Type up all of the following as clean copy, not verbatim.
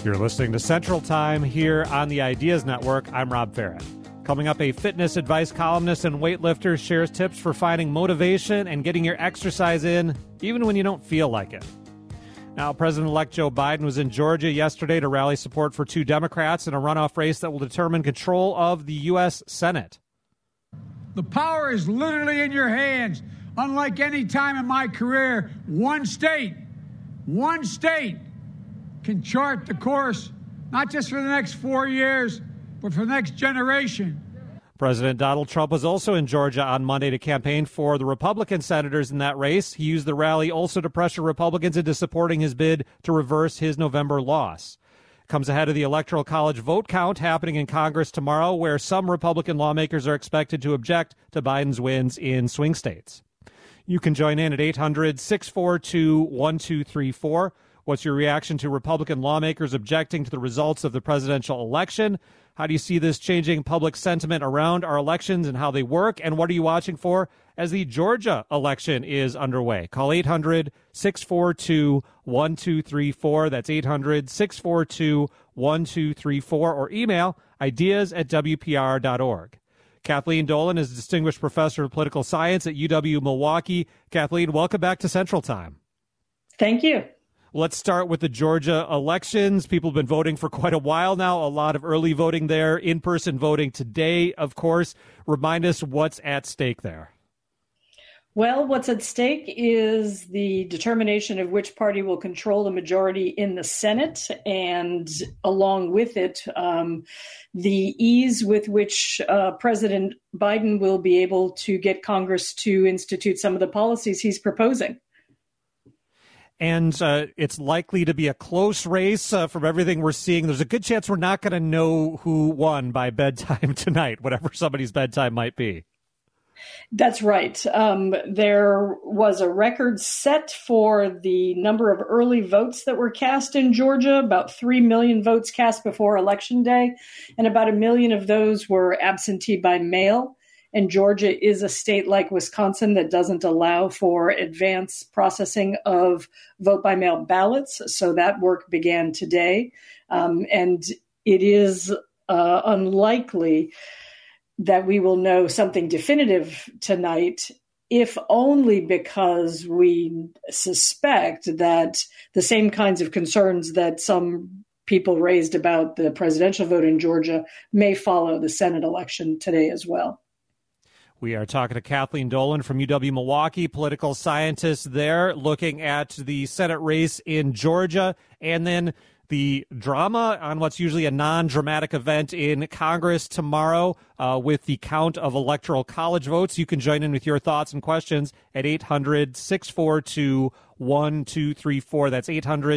You're listening to Central Time here on the Ideas Network. I'm Rob Farrett. Coming up, a fitness advice columnist and weightlifter shares tips for finding motivation and getting your exercise in, even when you don't feel like it. Now, President-elect Joe Biden was in Georgia yesterday to rally support for two Democrats in a runoff race that will determine control of the U.S. Senate. The power is literally in your hands. Unlike any time in my career, one state can chart the course, not just for the next 4 years, but for the next generation. President Donald Trump was also in Georgia on Monday to campaign for the Republican senators in that race. He used the rally also to pressure Republicans into supporting his bid to reverse his November loss. Comes ahead of the Electoral College vote count happening in Congress tomorrow, where some Republican lawmakers are expected to object to Biden's wins in swing states. You can join in at 800-642-1234. What's your reaction to Republican lawmakers objecting to the results of the presidential election? How do you see this changing public sentiment around our elections and how they work? And what are you watching for as the Georgia election is underway? Call 800-642-1234. That's 800-642-1234, or email ideas@wpr.org. Kathleen Dolan is a distinguished professor of political science at UW-Milwaukee. Kathleen, welcome back to Central Time. Thank you. Let's start with the Georgia elections. People have been voting for quite a while now. A lot of early voting there, in-person voting today, of course. Remind us what's at stake there. Well, what's at stake is the determination of which party will control the majority in the Senate, and along with it, the ease with which President Biden will be able to get Congress to institute some of the policies he's proposing. And it's likely to be a close race from everything we're seeing. There's a good chance we're not going to know who won by bedtime tonight, whatever somebody's bedtime might be. That's right. There was a record set for the number of early votes that were cast in Georgia, about 3 million votes cast before Election Day, and about 1 million of those were absentee by mail. And Georgia is a state like Wisconsin that doesn't allow for advanced processing of vote-by-mail ballots. So that work began today. And it is unlikely that we will know something definitive tonight, if only because we suspect that the same kinds of concerns that some people raised about the presidential vote in Georgia may follow the Senate election today as well. We are talking to Kathleen Dolan from UW-Milwaukee, political scientist there, looking at the Senate race in Georgia, and then the drama on what's usually a non-dramatic event in Congress tomorrow with the count of Electoral College votes. You can join in with your thoughts and questions at 800-642-1234. That's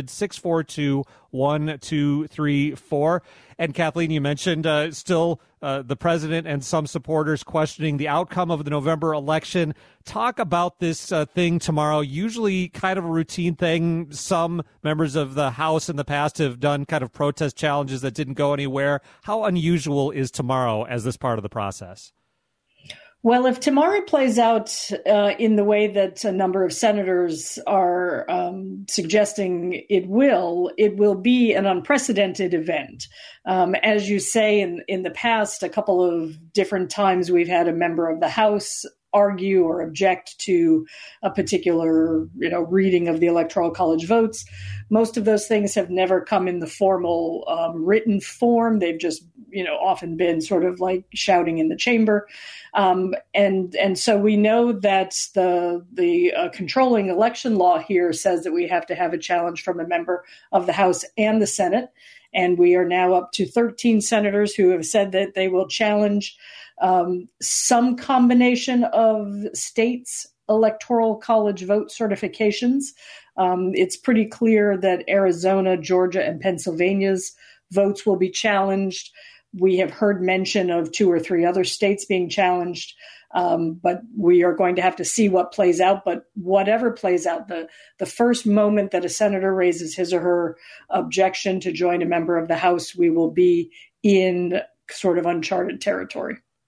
800-642-1234. And Kathleen, you mentioned still the president and some supporters questioning the outcome of the November election. Talk about this thing tomorrow. Usually kind of a routine thing. Some members of the House in the past have done kind of protest challenges that didn't go anywhere. How unusual is tomorrow as this part of the process? Well, if tomorrow plays out in the way that a number of senators are suggesting it will be an unprecedented event. As you say, in the past, a couple of different times we've had a member of the House argue or object to a particular, reading of the Electoral College votes. Most of those things have never come in the formal written form. They've just, often been sort of like shouting in the chamber. And so we know that the controlling election law here says that we have to have a challenge from a member of the House and the Senate. And we are now up to 13 senators who have said that they will challenge some combination of states' electoral college vote certifications. It's pretty clear that Arizona, Georgia, and Pennsylvania's votes will be challenged. We have heard mention of 2 or 3 other states being challenged, but we are going to have to see what plays out. But whatever plays out, the first moment that a senator raises his or her objection to join a member of the House, we will be in sort of uncharted territory.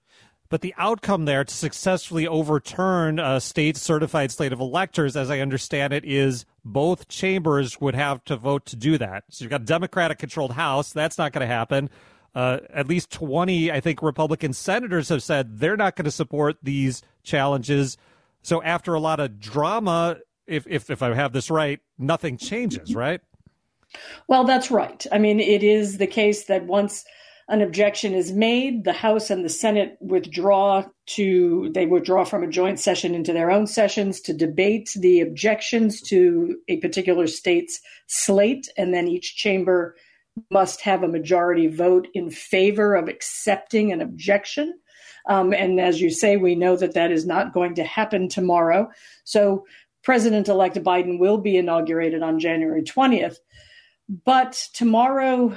But the outcome there to successfully overturn a state-certified slate of electors, as I understand it, is both chambers would have to vote to do that. So you've got a Democratic-controlled House. That's not going to happen. At least 20, I think, Republican senators have said they're not going to support these challenges. So after a lot of drama, if I have this right, nothing changes, right? Well, that's right. I mean, it is the case that once an objection is made, the House and the Senate withdraw from a joint session into their own sessions to debate the objections to a particular state's slate, and then each chamber must have a majority vote in favor of accepting an objection. And as you say, we know that that is not going to happen tomorrow. President-elect Biden will be inaugurated on January 20th. But tomorrow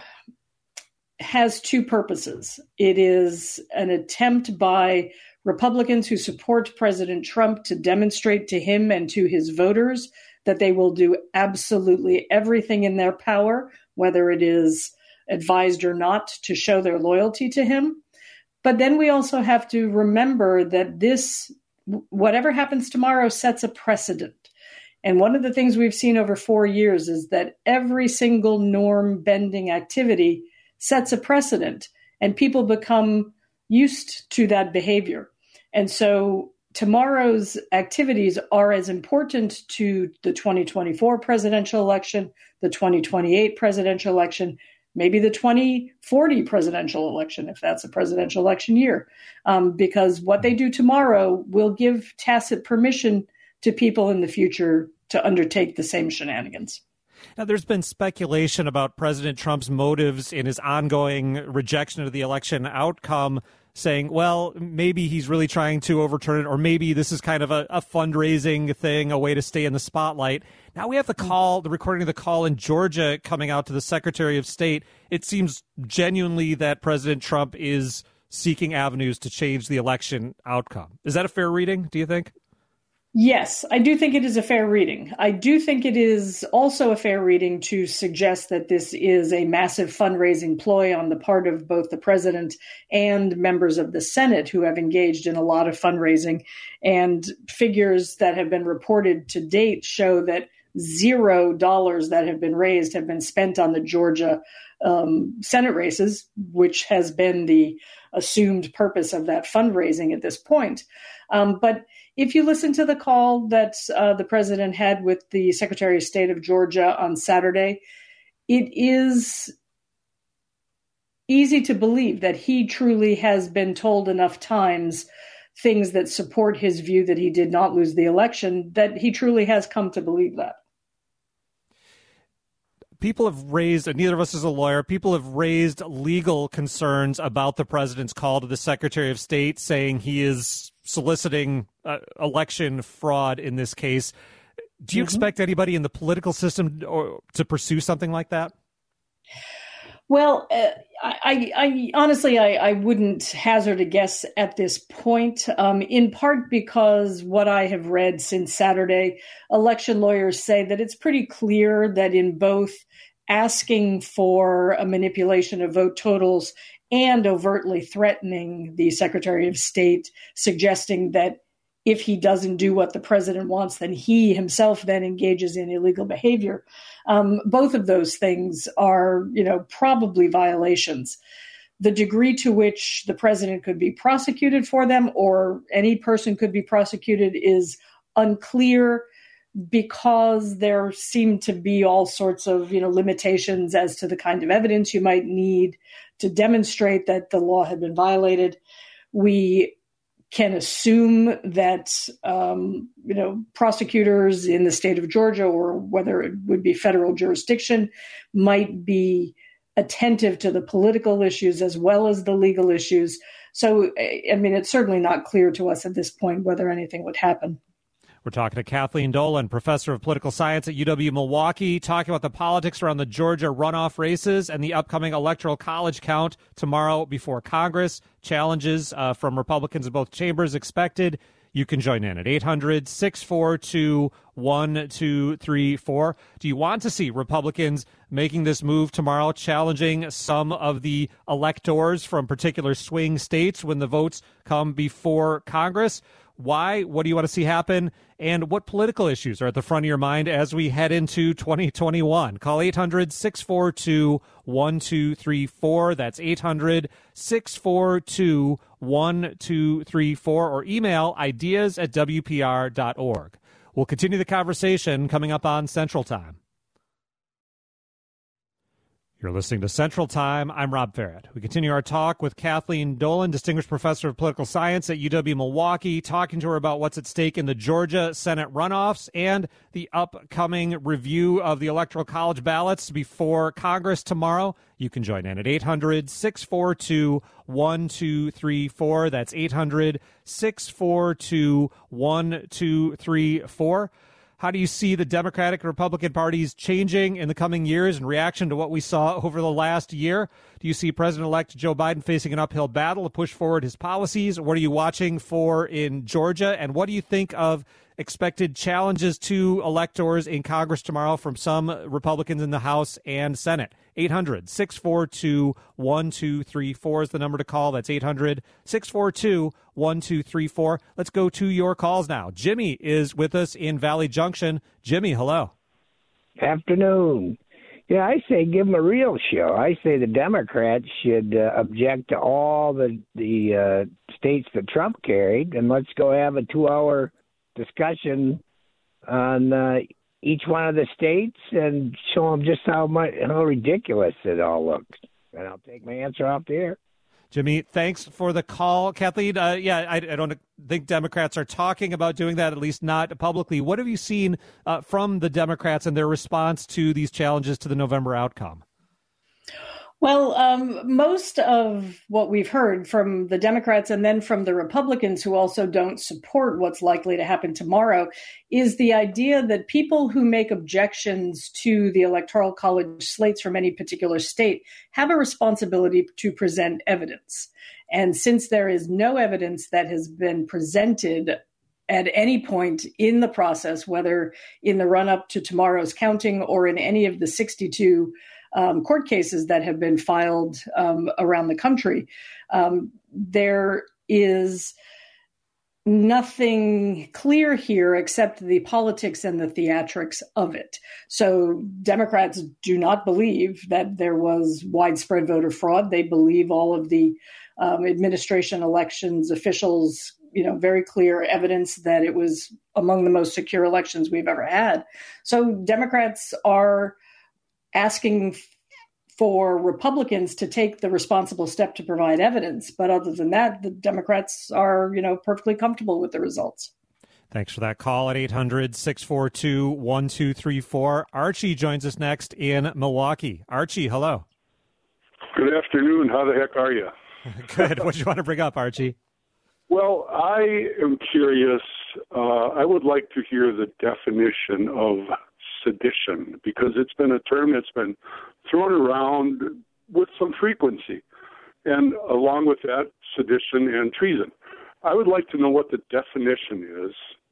has two purposes. It is an attempt by Republicans who support President Trump to demonstrate to him and to his voters that they will do absolutely everything in their power, whether it is advised or not, to show their loyalty to him. But then we also have to remember that whatever happens tomorrow sets a precedent. And one of the things we've seen over 4 years is that every single norm-bending activity sets a precedent, and people become used to that behavior. And so tomorrow's activities are as important to the 2024 presidential election, the 2028 presidential election, maybe the 2040 presidential election, if that's a presidential election year, because what they do tomorrow will give tacit permission to people in the future to undertake the same shenanigans. Now, there's been speculation about President Trump's motives in his ongoing rejection of the election outcome, saying, well, maybe he's really trying to overturn it, or maybe this is kind of a fundraising thing, a way to stay in the spotlight. Now we have the recording of the call in Georgia coming out to the Secretary of State. It seems genuinely that President Trump is seeking avenues to change the election outcome. Is that a fair reading, do you think? Yes, I do think it is a fair reading. I do think it is also a fair reading to suggest that this is a massive fundraising ploy on the part of both the president and members of the Senate who have engaged in a lot of fundraising. And figures that have been reported to date show that $0 that have been raised have been spent on the Georgia Senate races, which has been the assumed purpose of that fundraising at this point. But if you listen to the call that the president had with the Secretary of State of Georgia on Saturday, it is easy to believe that he truly has been told enough times things that support his view that he did not lose the election, that he truly has come to believe that. People have raised, and neither of us is a lawyer, people have raised legal concerns about the president's call to the Secretary of State, saying he is soliciting election fraud in this case. Do you expect anybody in the political system to pursue something like that? Well, I honestly, I wouldn't hazard a guess at this point, in part because what I have read since Saturday, election lawyers say that it's pretty clear that in both asking for a manipulation of vote totals and overtly threatening the Secretary of State, suggesting that if he doesn't do what the president wants, then he himself then engages in illegal behavior. Both of those things are, probably violations. The degree to which the president could be prosecuted for them, or any person could be prosecuted, is unclear, because there seem to be all sorts of, limitations as to the kind of evidence you might need to demonstrate that the law had been violated. We can assume that, prosecutors in the state of Georgia, or whether it would be federal jurisdiction, might be attentive to the political issues as well as the legal issues. So, it's certainly not clear to us at this point whether anything would happen. We're talking to Kathleen Dolan, professor of political science at UW-Milwaukee, talking about the politics around the Georgia runoff races and the upcoming electoral college count tomorrow before Congress. Challenges from Republicans in both chambers expected. you can join in at 800-642-1234. Do you want to see Republicans making this move tomorrow, challenging some of the electors from particular swing states when the votes come before Congress? Why? What do you want to see happen? And what political issues are at the front of your mind as we head into 2021? Call 800-642-1234. That's 800-642-1234, or email ideas@wpr.org. We'll continue the conversation coming up on Central Time. You're listening to Central Time. I'm Rob Farrett. We continue our talk with Kathleen Dolan, Distinguished Professor of Political Science at UW-Milwaukee, talking to her about what's at stake in the Georgia Senate runoffs and the upcoming review of the Electoral College ballots before Congress tomorrow. You can join in at 800-642-1234. That's 800-642-1234. How do you see the Democratic and Republican parties changing in the coming years in reaction to what we saw over the last year? Do you see President-elect Joe Biden facing an uphill battle to push forward his policies? What are you watching for in Georgia? And what do you think of expected challenges to electors in Congress tomorrow from some Republicans in the House and Senate? 800-642-1234 is the number to call. That's 800-642-1234. Let's go to your calls now. Jimmy is with us in Valley Junction. Jimmy, hello. Afternoon. Yeah, I say give them a real show. I say the Democrats should object to all the states that Trump carried, and let's go have a 2-hour discussion on each one of the states and show them just how ridiculous it all looks. And I'll take my answer off the air. Jimmy, thanks for the call. Kathleen, I don't think Democrats are talking about doing that, at least not publicly. What have you seen from the Democrats and their response to these challenges to the November outcome? Well, most of what we've heard from the Democrats and then from the Republicans, who also don't support what's likely to happen tomorrow, is the idea that people who make objections to the Electoral College slates from any particular state have a responsibility to present evidence. And since there is no evidence that has been presented at any point in the process, whether in the run-up to tomorrow's counting or in any of the 62 court cases that have been filed around the country, there is nothing clear here except the politics and the theatrics of it. So Democrats do not believe that there was widespread voter fraud. They believe all of the administration elections officials, very clear evidence that it was among the most secure elections we've ever had. So Democrats are asking for Republicans to take the responsible step to provide evidence. But other than that, the Democrats are, perfectly comfortable with the results. Thanks for that call at 800-642-1234. Archie joins us next in Milwaukee. Archie, hello. Good afternoon. How the heck are you? Good. What do you want to bring up, Archie? Well, I am curious. I would like to hear the definition of sedition, because it's been a term that's been thrown around with some frequency. And along with that, sedition and treason. I would like to know what the definition is.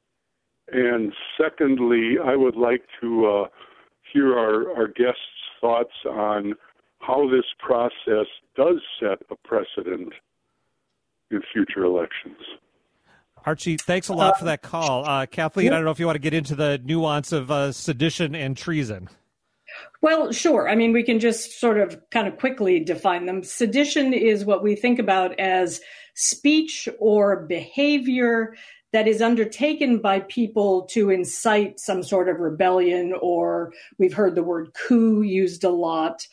And secondly, I would like to hear our guests' thoughts on how this process does set a precedent in future elections. Archie, thanks a lot for that call. Kathleen, I don't know if you want to get into the nuance of sedition and treason. Well, sure. I mean, we can just sort of kind of quickly define them. Sedition is what we think about as speech or behavior that is undertaken by people to incite some sort of rebellion, or we've heard the word coup used a lot.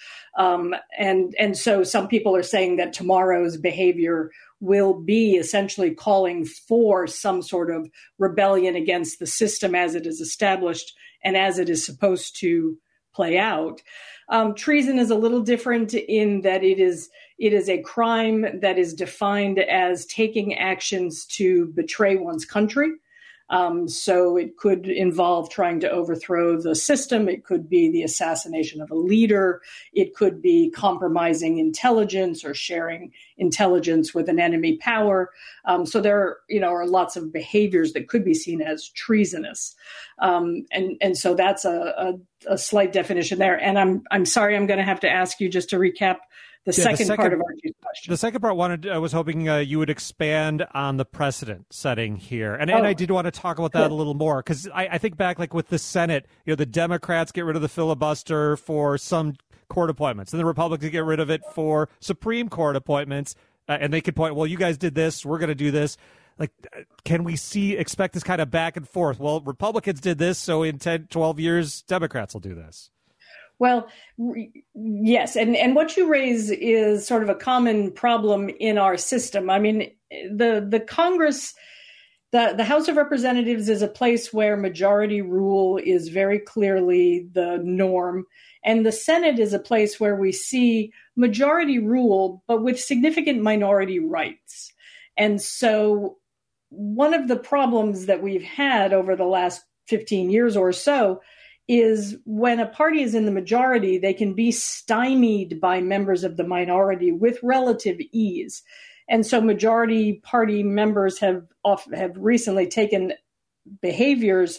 And so some people are saying that tomorrow's behavior will be essentially calling for some sort of rebellion against the system as it is established and as it is supposed to play out. Treason is a little different in that it is a crime that is defined as taking actions to betray one's country. So it could involve trying to overthrow the system. It could be the assassination of a leader. It could be compromising intelligence or sharing intelligence with an enemy power. So there, are lots of behaviors that could be seen as treasonous. And so that's a slight definition there. And I'm sorry, I'm going to have to ask you just to recap the second part of Archie's question. The second part I was hoping you would expand on the precedent setting here. And I did want to talk about that a little more, because I think back, like with the Senate, the Democrats get rid of the filibuster for some court appointments, and the Republicans get rid of it for Supreme Court appointments. And they could point, well, you guys did this, we're going to do this. Like, can we expect this kind of back and forth? Well, Republicans did this, so in 10, 12 years, Democrats will do this. Well, yes. And what you raise is sort of a common problem in our system. I mean, the Congress, the House of Representatives is a place where majority rule is very clearly the norm. And the Senate is a place where we see majority rule, but with significant minority rights. And so one of the problems that we've had over the last 15 years or so is when a party is in the majority, they can be stymied by members of the minority with relative ease. And so majority party members have recently taken behaviors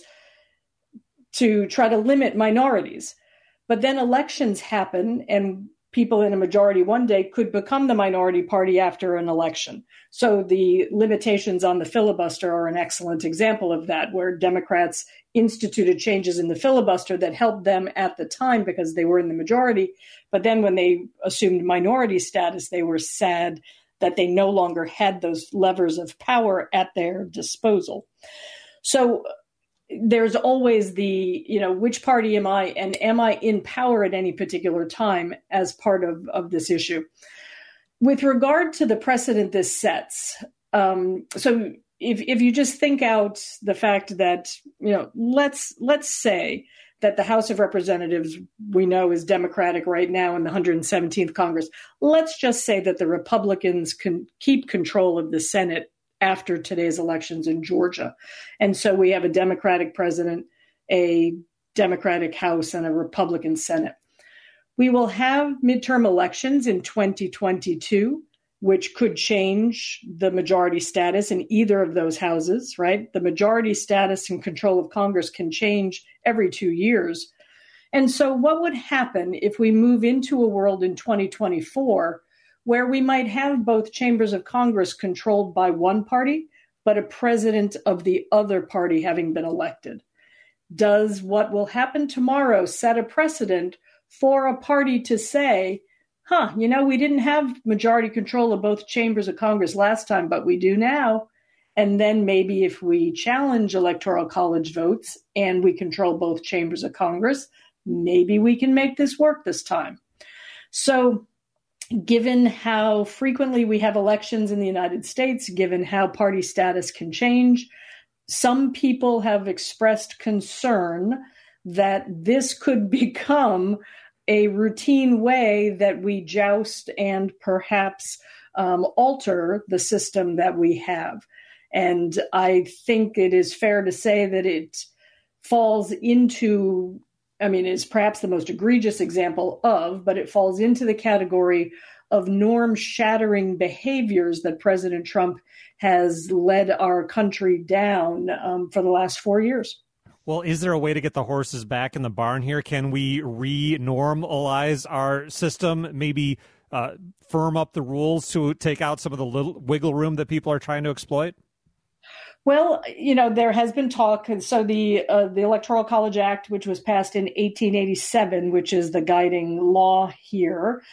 to try to limit minorities. But then elections happen, and people in a majority one day could become the minority party after an election. So the limitations on the filibuster are an excellent example of that, where Democrats instituted changes in the filibuster that helped them at the time because they were in the majority. But then when they assumed minority status, they were sad that they no longer had those levers of power at their disposal. So there's always the, which party am I, and am I in power at any particular time as part of this issue? With regard to the precedent this sets, so if you just think out the fact that, let's say that the House of Representatives we know is Democratic right now in the 117th Congress. Let's just say that the Republicans can keep control of the Senate after today's elections in Georgia. And so we have a Democratic president, a Democratic House, and a Republican Senate. We will have midterm elections in 2022, which could change the majority status in either of those houses, right? The majority status and control of Congress can change every 2 years. And so what would happen if we move into a world in 2024 where we might have both chambers of Congress controlled by one party, but a president of the other party having been elected? Does what will happen tomorrow set a precedent for a party to say, we didn't have majority control of both chambers of Congress last time, but we do now. And then maybe if we challenge electoral college votes and we control both chambers of Congress, maybe we can make this work this time. So given how frequently we have elections in the United States, given how party status can change, some people have expressed concern that this could become a routine way that we joust and perhaps alter the system that we have. And I think it is fair to say that it falls into, is perhaps the most egregious example but it falls into the category of norm-shattering behaviors that President Trump has led our country down for the last 4 years. Well, is there a way to get the horses back in the barn here? Can we re-normalize our system, maybe firm up the rules to take out some of the little wiggle room that people are trying to exploit? Well, there has been talk. And so the Electoral College Act, which was passed in 1887, which is the guiding law here,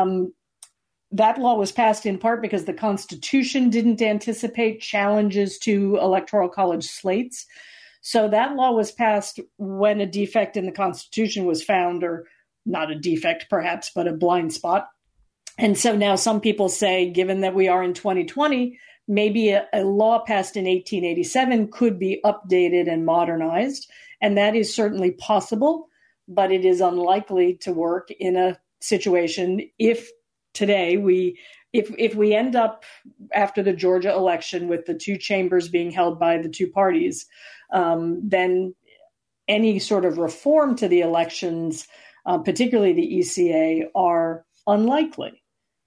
that law was passed in part because the Constitution didn't anticipate challenges to Electoral College slates. So that law was passed when a defect in the Constitution was found, or not a defect perhaps, but a blind spot. And so now some people say, given that we are in 2020, maybe a law passed in 1887 could be updated and modernized. And that is certainly possible, but it is unlikely to work in a situation if today we if we end up after the Georgia election with the two chambers being held by the two parties, then any sort of reform to the elections, particularly the ECA, are unlikely.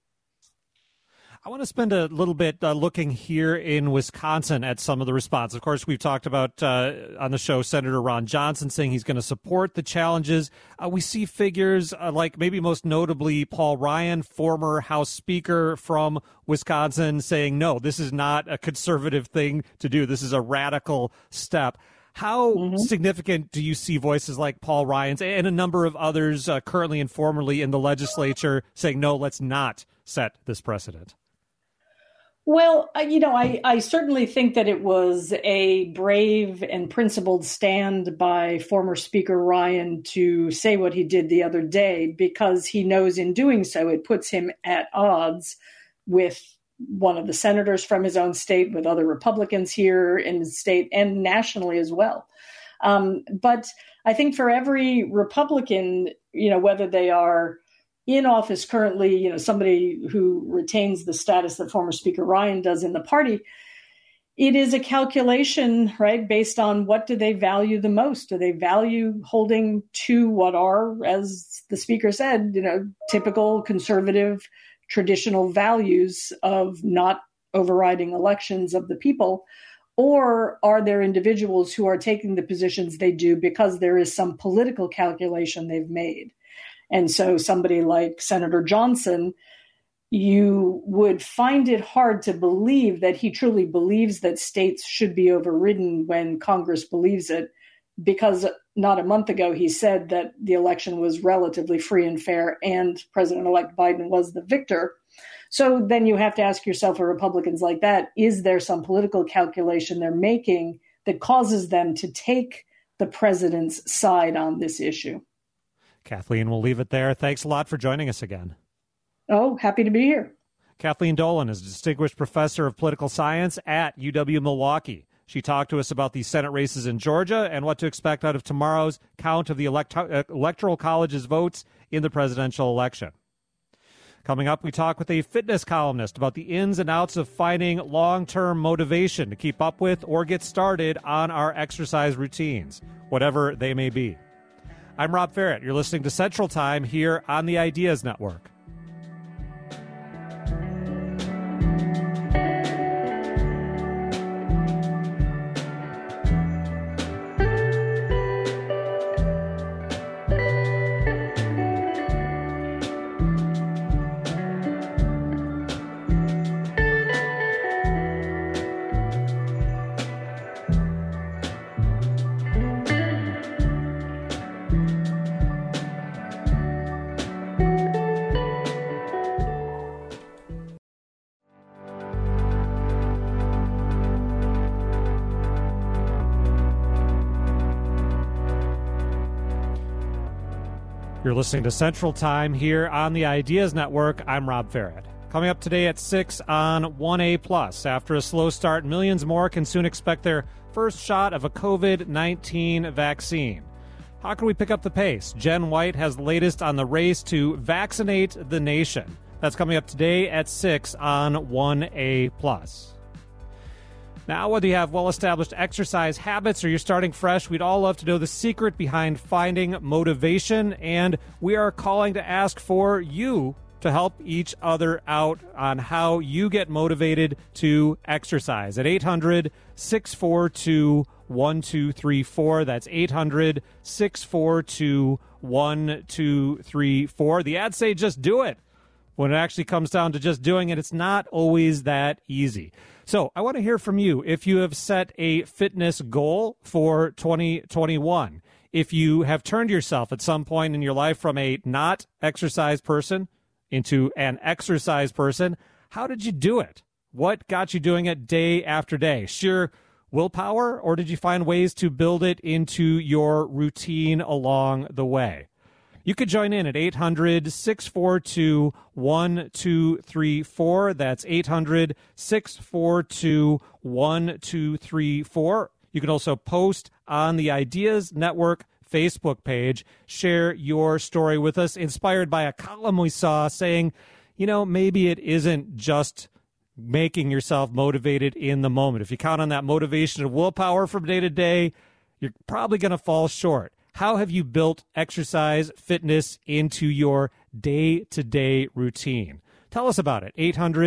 I want to spend a little bit looking here in Wisconsin at some of the response. Of course, we've talked about on the show Senator Ron Johnson saying he's going to support the challenges. We see figures like maybe most notably Paul Ryan, former House Speaker from Wisconsin, saying, no, this is not a conservative thing to do. This is a radical step. How significant do you see voices like Paul Ryan's and a number of others currently and formerly in the legislature saying, no, let's not set this precedent? Well, I certainly think that it was a brave and principled stand by former Speaker Ryan to say what he did the other day, because he knows in doing so it puts him at odds with one of the senators from his own state, with other Republicans here in the state and nationally as well. But I think for every Republican, whether they are in office currently, somebody who retains the status that former Speaker Ryan does in the party, it is a calculation, right, based on what do they value the most? Do they value holding to what are, as the Speaker said, typical conservative, traditional values of not overriding elections of the people? Or are there individuals who are taking the positions they do because there is some political calculation they've made? And so somebody like Senator Johnson, you would find it hard to believe that he truly believes that states should be overridden when Congress believes it, because not a month ago he said that the election was relatively free and fair and President-elect Biden was the victor. So then you have to ask yourself, for Republicans like that, is there some political calculation they're making that causes them to take the president's side on this issue? Kathleen, we'll leave it there. Thanks a lot for joining us again. Oh, happy to be here. Kathleen Dolan is a distinguished professor of political science at UW-Milwaukee. She talked to us about the Senate races in Georgia and what to expect out of tomorrow's count of the Electoral College's votes in the presidential election. Coming up, we talk with a fitness columnist about the ins and outs of finding long-term motivation to keep up with or get started on our exercise routines, whatever they may be. I'm Rob Ferrett. You're listening to Central Time here on the Ideas Network. You're listening to Central Time here on the Ideas Network. I'm Rob Ferrett. Coming up today at 6 on 1A+. After a slow start, millions more can soon expect their first shot of a COVID-19 vaccine. How can we pick up the pace? Jen White has the latest on the race to vaccinate the nation. That's coming up today at 6 on 1A+. Now, whether you have well-established exercise habits or you're starting fresh, we'd all love to know the secret behind finding motivation, and we are calling to ask for you to help each other out on how you get motivated to exercise at 800-642-1234. That's 800-642-1234. The ads say just do it. When it actually comes down to just doing it, it's not always that easy. So I want to hear from you if you have set a fitness goal for 2021. If you have turned yourself at some point in your life from a not exercise person into an exercise person, how did you do it? What got you doing it day after day? Sheer willpower, or did you find ways to build it into your routine along the way? You could join in at 800-642-1234. That's 800-642-1234. You can also post on the Ideas Network Facebook page. Share your story with us, inspired by a column we saw saying, maybe it isn't just making yourself motivated in the moment. If you count on that motivation and willpower from day to day, you're probably going to fall short. How have you built exercise, fitness into your day-to-day routine? Tell us about it.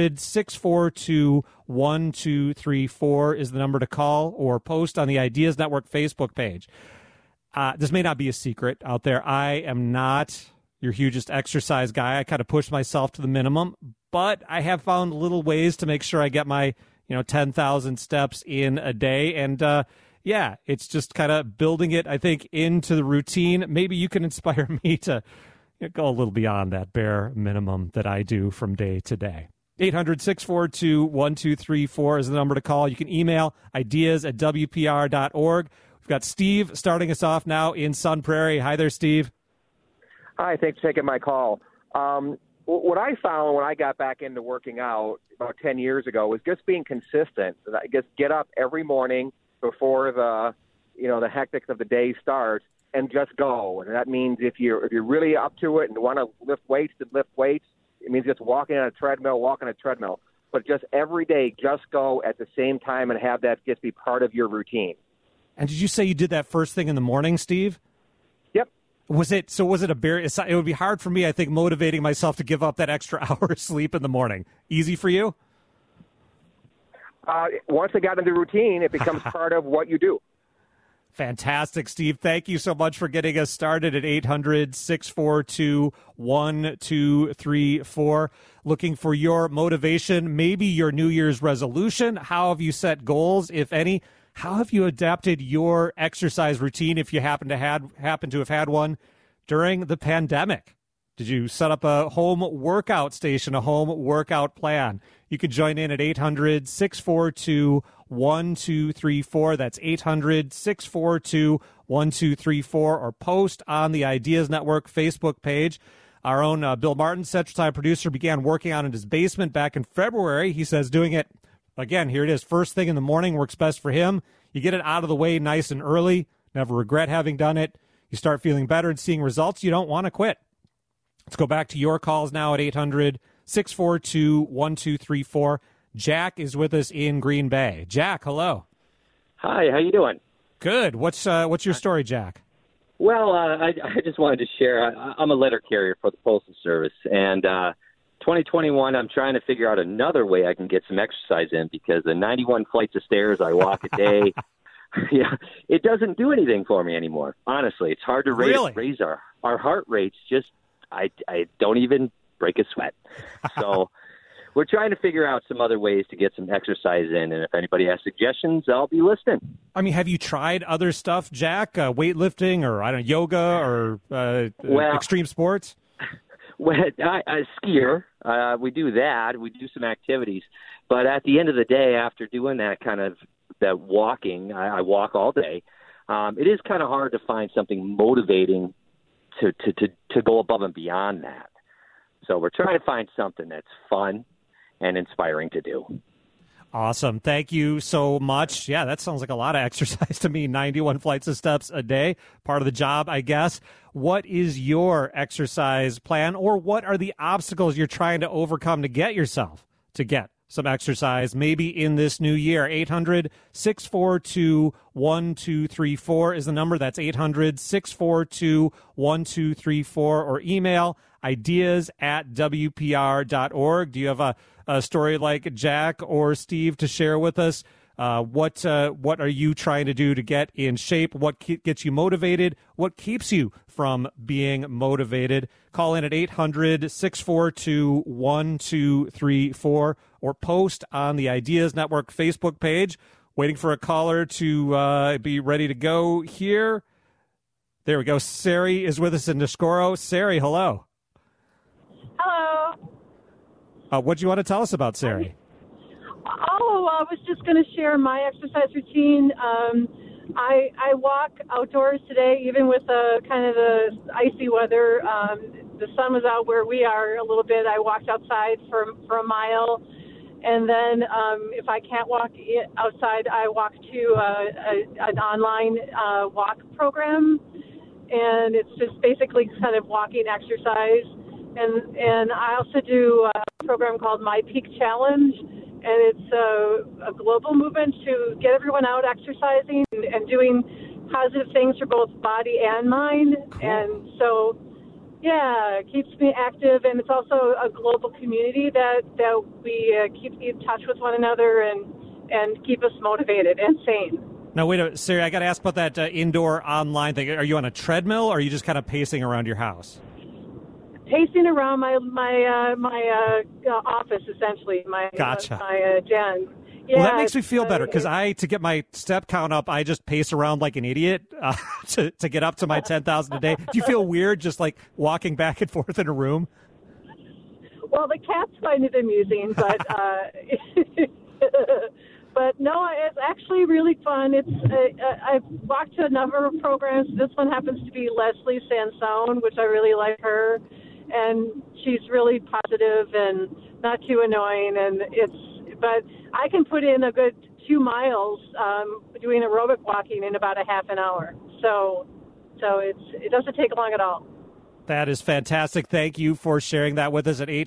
800-642-1234 is the number to call, or post on the Ideas Network Facebook page. This may not be a secret out there. I am not your hugest exercise guy. I kind of push myself to the minimum, but I have found little ways to make sure I get my 10,000 steps in a day. And it's just kind of building it, I think, into the routine. Maybe you can inspire me to go a little beyond that bare minimum that I do from day to day. 800-642-1234 is the number to call. You can email ideas@wpr.org. We've got Steve starting us off now in Sun Prairie. Hi there, Steve. Hi, thanks for taking my call. What I found when I got back into working out about 10 years ago was just being consistent. I guess get up every morning before the hectic of the day starts and just go. And that means if you're really up to it and want to lift weights, then lift weights. It means just walking on a treadmill. But just every day, just go at the same time and have that just be part of your routine. And did you say you did that first thing in the morning, Steve? Yep. Was it a bare? It would be hard for me, I think, motivating myself to give up that extra hour of sleep in the morning. Easy for you? Once I got into the routine, it becomes part of what you do. Fantastic, Steve. Thank you so much for getting us started at 800-642-1234. Looking for your motivation, maybe your New Year's resolution. How have you set goals, if any? How have you adapted your exercise routine, if you happen to have had one, during the pandemic? Did you set up a home workout station, a home workout plan? You can join in at 800-642-1234. That's 800-642-1234, or post on the Ideas Network Facebook page. Our own Bill Martin, Central Time producer, began working out in his basement back in February. He says doing it, again, here it is, first thing in the morning works best for him. You get it out of the way nice and early, never regret having done it. You start feeling better and seeing results. You don't want to quit. Let's go back to your calls now at 800-642-1234. Jack is with us in Green Bay. Jack, hello. Hi, how you doing? Good. What's your story, Jack? Well, I just wanted to share. I'm a letter carrier for the Postal Service, and 2021, I'm trying to figure out another way I can get some exercise in, because the 91 flights of stairs I walk a day, it doesn't do anything for me anymore. Honestly, it's hard to raise our heart rates. Just I don't even break a sweat. So we're trying to figure out some other ways to get some exercise in, and if anybody has suggestions, I'll be listening. I mean, have you tried other stuff, Jack? Weightlifting, or yoga, or extreme sports? Well, I skier. We do that. We do some activities. But at the end of the day, after doing that that walking, I walk all day. It is kind of hard to find something motivating to go above and beyond that. So we're trying to find something that's fun and inspiring to do. Awesome. Thank you so much. Yeah, that sounds like a lot of exercise to me. 91 flights of steps a day, part of the job, I guess. What is your exercise plan, or what are the obstacles you're trying to overcome to get yourself to get some exercise, maybe in this new year? 800-642-1234 is the number. That's 800-642-1234, or email ideas@wpr.org. Do you have a story like Jack or Steve to share with us? What are you trying to do to get in shape? What gets you motivated? What keeps you from being motivated? Call in at 800-642-1234, or post on the Ideas Network Facebook page. Waiting for a caller to be ready to go here. There we go. Sari is with us in Niscoro. Sari, hello. Hello. What do you want to tell us about, Sari? I was just going to share my exercise routine. I walk outdoors today, even with the icy weather. The sun was out where we are a little bit. I walked outside for a mile, and then if I can't walk outside, I walk to an online walk program, and it's just basically kind of walking exercise. and I also do a program called My Peak Challenge, and it's a global movement to get everyone out exercising and doing positive things for both body and mind. Cool. And so, yeah, it keeps me active, and it's also a global community that we keep in touch with one another and keep us motivated and sane. Now, wait a minute, Sari, I got to ask about that indoor online thing. Are you on a treadmill, or are you just kind of pacing around your house? Pacing around my office, essentially, my den. Yeah, well, that makes me feel better, because to get my step count up, I just pace around like an idiot to get up to my 10,000 a day. Do you feel weird just like walking back and forth in a room? Well, the cats find it amusing, but but no, it's actually really fun. I've walked to a number of programs. This one happens to be Leslie Sansone, which I really like her, and she's really positive and not too annoying, but I can put in a good 2 miles doing aerobic walking in about a half an hour. So it doesn't take long at all. That is fantastic. Thank you for sharing that with us at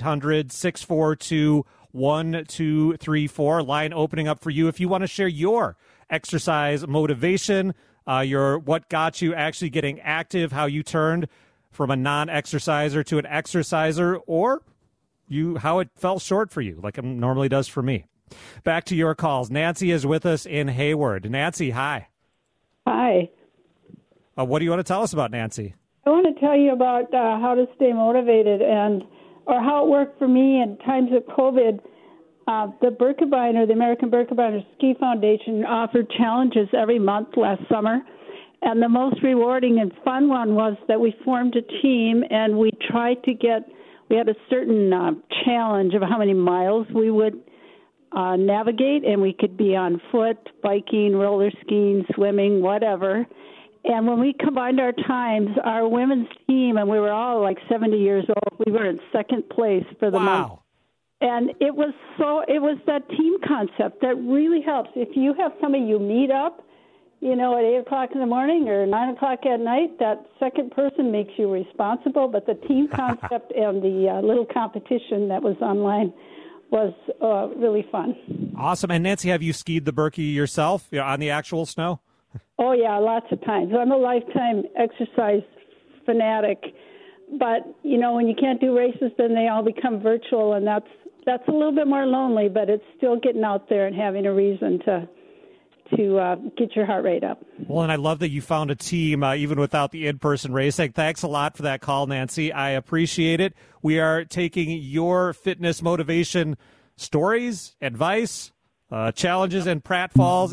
800-642-1234. Line opening up for you if you want to share your exercise motivation, what got you actually getting active, how you turned from a non-exerciser to an exerciser, or how it fell short for you, like it normally does for me. Back to your calls. Nancy is with us in Hayward. Nancy, hi. Hi. What do you want to tell us about, Nancy? I want to tell you about how to stay motivated or how it worked for me in times of COVID. The Birkebeiner, the American Birkebeiner Ski Foundation, offered challenges every month last summer. And the most rewarding and fun one was that we formed a team, and we had a certain challenge of how many miles we would navigate, and we could be on foot, biking, roller skiing, swimming, whatever. And when we combined our times, our women's team, and we were all like 70 years old, we were in second place for the month. And it was that team concept that really helps. If you have somebody you meet up, at 8 o'clock in the morning or 9 o'clock at night, that second person makes you responsible. But the team concept and the little competition that was online was really fun. Awesome. And Nancy, have you skied the Birkie yourself on the actual snow? Oh, yeah, lots of times. I'm a lifetime exercise fanatic. But, when you can't do races, then they all become virtual, and that's a little bit more lonely, but it's still getting out there and having a reason to get your heart rate up. Well, and I love that you found a team even without the in-person racing. Thanks a lot for that call, Nancy. I appreciate it. We are taking your fitness motivation stories, advice, challenges and pratfalls.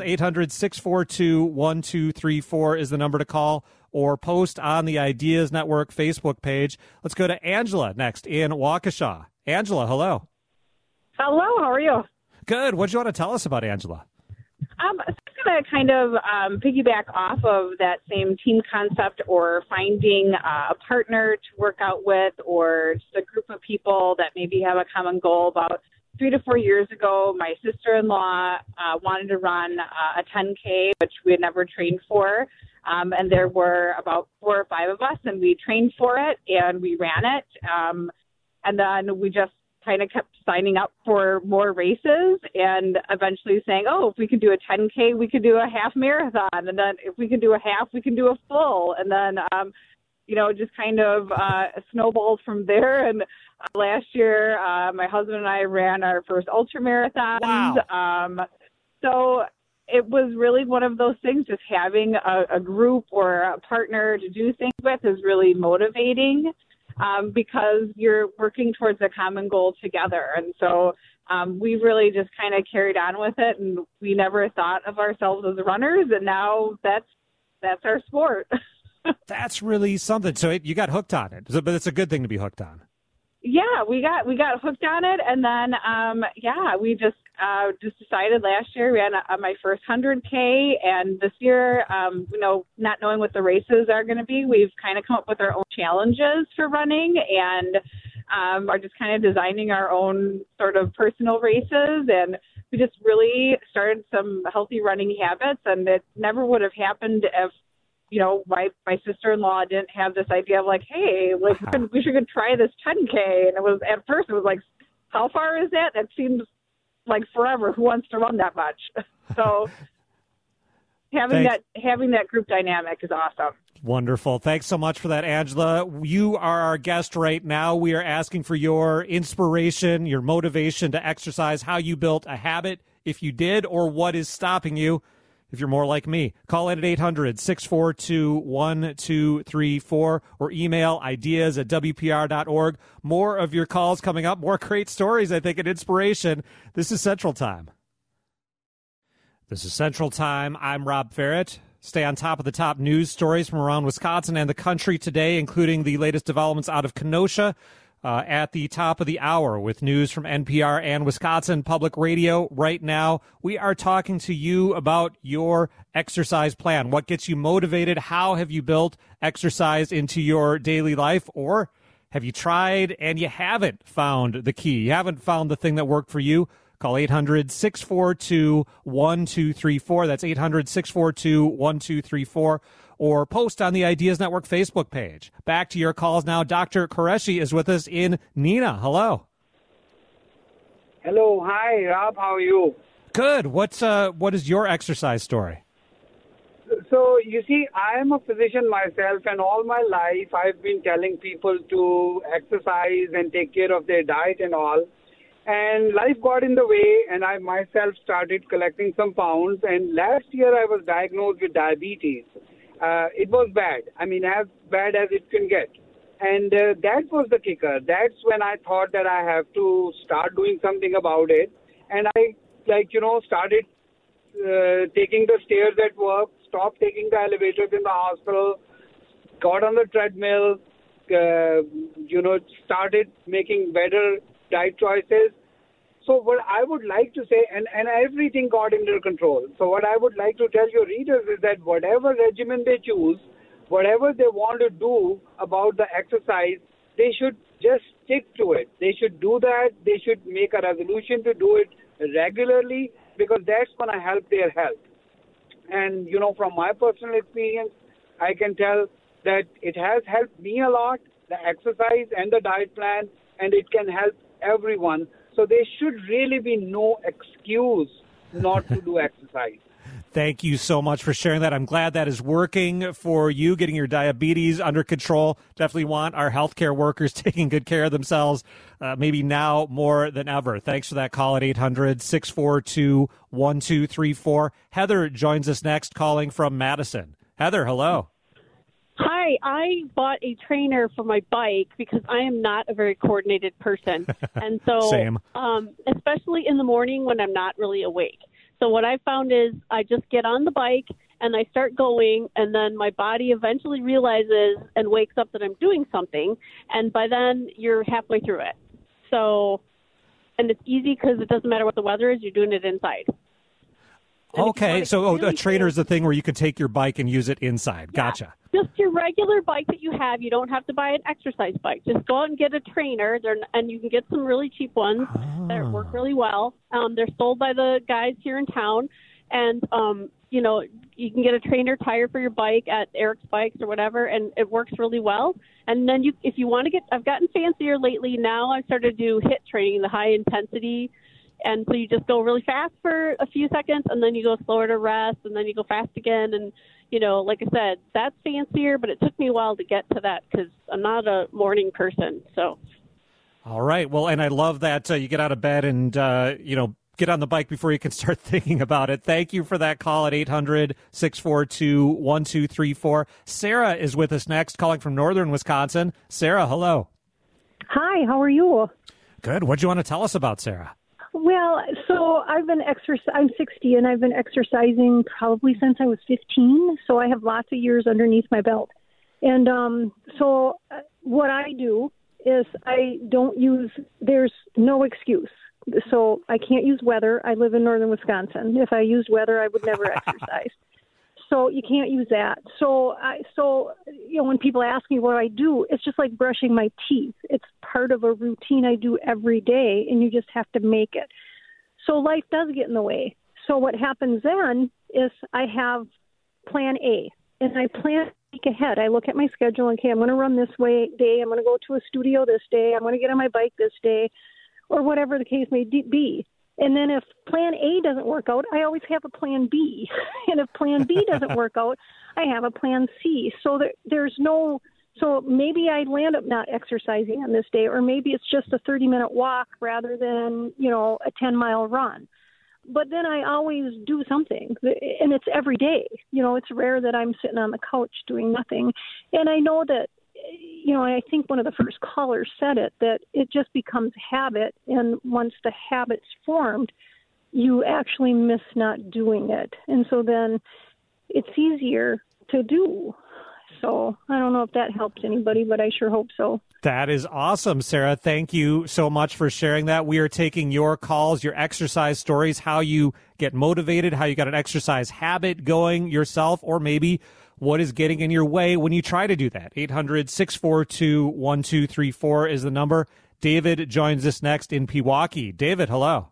800-642-1234 is the number to call or post on the Ideas Network Facebook page. Let's go to Angela next in Waukesha. Angela, hello. Hello, how are you? Good. What do you want to tell us about, Angela? I'm going to kind of piggyback off of that same team concept, or finding a partner to work out with, or just a group of people that maybe have a common goal. About 3 to 4 years ago, my sister-in-law wanted to run a 10K, which we had never trained for. And there were about 4 or 5 of us, and we trained for it, and we ran it. And then we just kind of kept signing up for more races, and eventually saying, if we could do a 10K, we could do a half marathon. And then if we can do a half, we can do a full. And then, just kind of snowballed from there. And last year, my husband and I ran our first ultra marathons. Wow. So it was really one of those things, just having a group or a partner to do things with is really motivating. Because you're working towards a common goal together. And so we really just kind of carried on with it, and we never thought of ourselves as runners, and now that's our sport. That's really something. So you got hooked on it, but it's a good thing to be hooked on. Yeah, we got hooked on it, and then we just decided last year we ran my first 100K, and this year, not knowing what the races are going to be, we've kind of come up with our own challenges for running, and are just kind of designing our own sort of personal races, and we just really started some healthy running habits, and it never would have happened if my sister-in-law didn't have this idea of like, hey, like we should try this 10K. And it was, at first it was like, how far is that? That seems like forever. Who wants to run that much? So having that group dynamic is awesome. Wonderful. Thanks so much for that, Angela. You are our guest right now. We are asking for your inspiration, your motivation to exercise, how you built a habit, if you did, or what is stopping you. If you're more like me, call in at 800-642-1234 or email ideas@wpr.org. More of your calls coming up, more great stories, I think, and inspiration. This is Central Time. I'm Rob Ferrett. Stay on top of the top news stories from around Wisconsin and the country today, including the latest developments out of Kenosha at the top of the hour with news from NPR and Wisconsin Public Radio. Right now, we are talking to you about your exercise plan. What gets you motivated? How have you built exercise into your daily life? Or have you tried and you haven't found the key? You haven't found the thing that worked for you? Call 800-642-1234. That's 800-642-1234. Or post on the Ideas Network Facebook page. Back to your calls now. Dr. Qureshi is with us in Neenah. Hello. Hello. Hi, Rob. How are you? Good. What is your exercise story? So, you see, I am a physician myself, and all my life I've been telling people to exercise and take care of their diet and all. And life got in the way, and I myself started collecting some pounds. And last year I was diagnosed with diabetes. It was bad. I mean, as bad as it can get. And that was the kicker. That's when I thought that I have to start doing something about it. And I, started taking the stairs at work, stopped taking the elevators in the hospital, got on the treadmill, started making better diet choices. So what I would like to say, and everything got under control. So what I would like to tell your readers is that whatever regimen they choose, whatever they want to do about the exercise, they should just stick to it. They should do that. They should make a resolution to do it regularly, because that's going to help their health. And, from my personal experience, I can tell that it has helped me a lot, the exercise and the diet plan, and it can help everyone. So there should really be no excuse not to do exercise. Thank you so much for sharing that. I'm glad that is working for you, getting your diabetes under control. Definitely want our healthcare workers taking good care of themselves, maybe now more than ever. Thanks for that call at 800-642-1234. Heather joins us next, calling from Madison. Heather, hello. Hi, I bought a trainer for my bike because I am not a very coordinated person. And so, Same. Especially in the morning when I'm not really awake. So what I found is I just get on the bike and I start going, and then my body eventually realizes and wakes up that I'm doing something. And by then you're halfway through it. So, and it's easy because it doesn't matter what the weather is, you're doing it inside. Okay, so a trainer is the thing where you can take your bike and use it inside. Yeah, gotcha. Just your regular bike that you have. You don't have to buy an exercise bike. Just go out and get a trainer, and you can get some really cheap ones that work really well. They're sold by the guys here in town, and you can get a trainer tire for your bike at Eric's Bikes or whatever, and it works really well. And then if you want to I've gotten fancier lately. Now I've started to do HIIT training, the high intensity. And so you just go really fast for a few seconds, and then you go slower to rest, and then you go fast again. And, like I said, that's fancier, but it took me a while to get to that because I'm not a morning person. So. All right. Well, and I love that you get out of bed and, get on the bike before you can start thinking about it. Thank you for that call at 800-642-1234. Sarah is with us next, calling from northern Wisconsin. Sarah, hello. Hi, how are you? Good. What do you want to tell us about, Sarah? Well, so I'm 60, and I've been exercising probably since I was 15, so I have lots of years underneath my belt. And so what I do is there's no excuse. So I can't use weather. I live in northern Wisconsin. If I used weather, I would never exercise. So you can't use that. So when people ask me what I do, it's just like brushing my teeth. It's part of a routine I do every day, and you just have to make it. So life does get in the way. So what happens then is I have plan A. and I plan a week ahead. I look at my schedule. Okay, I'm going to run this day. I'm going to go to a studio this day. I'm going to get on my bike this day, or whatever the case may be. And then if plan A doesn't work out, I always have a plan B. And if plan B doesn't work out, I have a plan C. So there's no, so maybe I land up not exercising on this day, or maybe it's just a 30-minute walk rather than, a 10-mile run. But then I always do something, and it's every day. It's rare that I'm sitting on the couch doing nothing. And I know that, I think one of the first callers said it, that it just becomes habit. And once the habit's formed, you actually miss not doing it. And so then it's easier to do. So I don't know if that helps anybody, but I sure hope so. That is awesome, Sarah. Thank you so much for sharing that. We are taking your calls, your exercise stories, how you get motivated, how you got an exercise habit going yourself, or maybe what is getting in your way when you try to do that. 800-642-1234 is the number. David joins us next in Pewaukee. David, hello.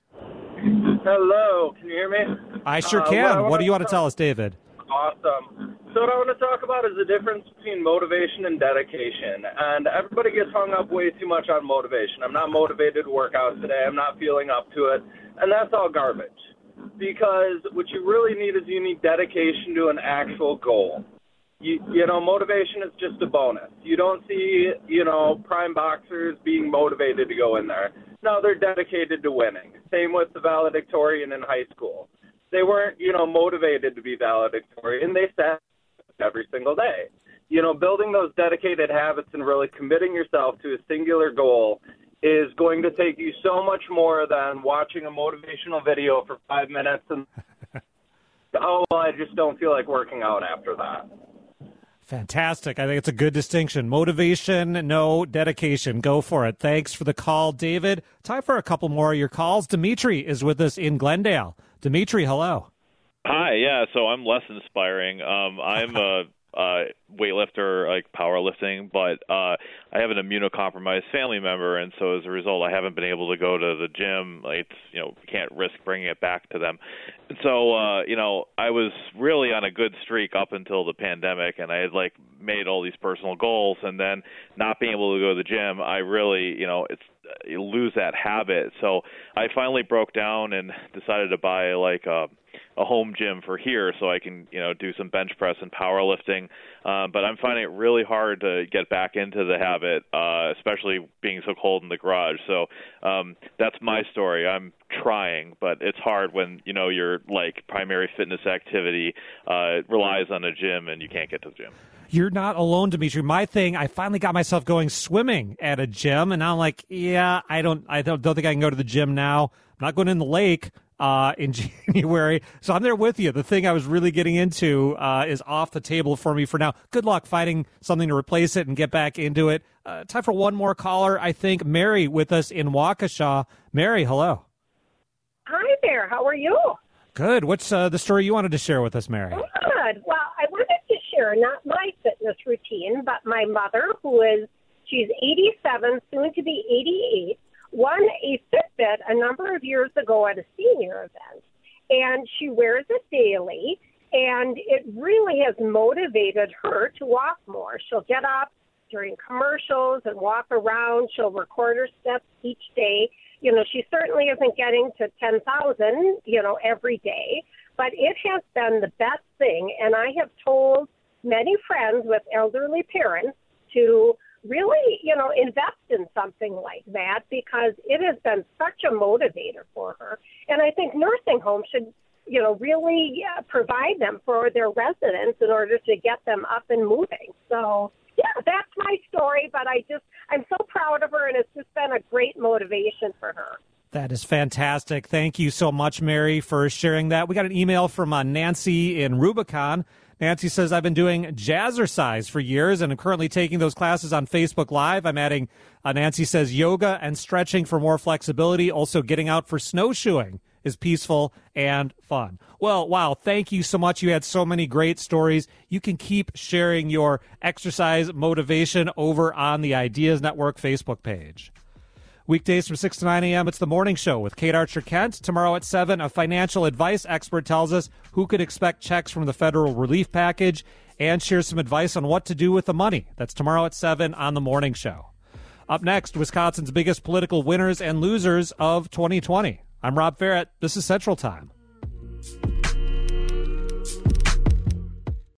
Hello. Can you hear me? I sure can. What do you want to tell us, David? Awesome. So what I want to talk about is the difference between motivation and dedication. And everybody gets hung up way too much on motivation. I'm not motivated to work out today. I'm not feeling up to it. And that's all garbage. Because what you really need is you need dedication to an actual goal. Motivation is just a bonus. You don't see, prime boxers being motivated to go in there. No, they're dedicated to winning. Same with the valedictorian in high school. They weren't, motivated to be valedictorian. They sat every single day. Building those dedicated habits and really committing yourself to a singular goal is going to take you so much more than watching a motivational video for 5 minutes and, I just don't feel like working out after that. Fantastic. I think it's a good distinction. Motivation, no dedication. Go for it. Thanks for the call, David. Time for a couple more of your calls. Dimitri is with us in Glendale. Dimitri, hello. Hi, yeah, so I'm less inspiring. I'm a weightlifter, like powerlifting, but I have an immunocompromised family member, and so as a result, I haven't been able to go to the gym. Like, can't risk bringing it back to them. And so, I was really on a good streak up until the pandemic, and I had made all these personal goals, and then not being able to go to the gym, I really, you lose that habit. So I finally broke down and decided to buy a home gym for here so I can, do some bench press and powerlifting. But I'm finding it really hard to get back into the habit, especially being so cold in the garage. So that's my story. I'm trying, but it's hard when, your primary fitness activity relies on a gym and you can't get to the gym. You're not alone, Dimitri. My thing, I finally got myself going swimming at a gym, and now I'm like, yeah, I don't think I can go to the gym now. I'm not going in the lake in January, so I'm there with you. The thing I was really getting into is off the table for me for now. Good luck finding something to replace it and get back into it. Time for one more caller, I think. Mary with us in Waukesha. Mary, hello. Hi there. How are you? Good. What's the story you wanted to share with us, Mary? Good. Well, I wanted to share not my fitness routine, but my mother, she's 87, soon to be 88, won a Fitbit a number of years ago at a senior event, and she wears it daily, and it really has motivated her to walk more. She'll get up during commercials and walk around. She'll record her steps each day. She certainly isn't getting to 10,000, every day, but it has been the best thing. And I have told many friends with elderly parents to really, invest in something like that because it has been such a motivator for her. And I think nursing homes should, really provide them for their residents in order to get them up and moving. So, yeah, that's my story, but I'm so proud of her, and it's just been a great motivation for her. That is fantastic. Thank you so much, Mary, for sharing that. We got an email from Nancy in Rubicon. Nancy says, I've been doing jazzercise for years and I'm currently taking those classes on Facebook Live. I'm adding, Nancy says, yoga and stretching for more flexibility. Also getting out for snowshoeing is peaceful and fun. Well, wow, thank you so much. You had so many great stories. You can keep sharing your exercise motivation over on the Ideas Network Facebook page. Weekdays from 6 to 9 a.m., it's The Morning Show with Kate Archer-Kent. Tomorrow at 7, a financial advice expert tells us who could expect checks from the federal relief package and shares some advice on what to do with the money. That's tomorrow at 7 on The Morning Show. Up next, Wisconsin's biggest political winners and losers of 2020. I'm Rob Farrett. This is Central Time.